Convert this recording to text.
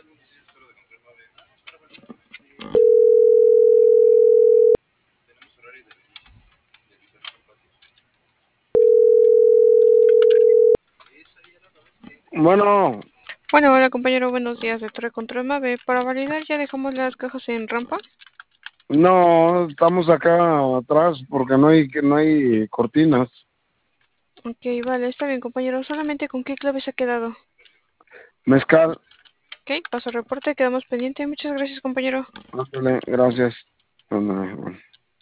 Bueno, Bueno, hola compañero, buenos días de Torre Control Mave. Para validar ya dejamos las cajas en rampa. no, estamos acá atrás porque no hay cortinas. Ok, vale, está bien compañero. Solamente con qué clave se ha quedado. Mezcal, Ok, paso reporte, quedamos pendiente. Muchas gracias compañero. ándale, gracias. Ándale, bueno.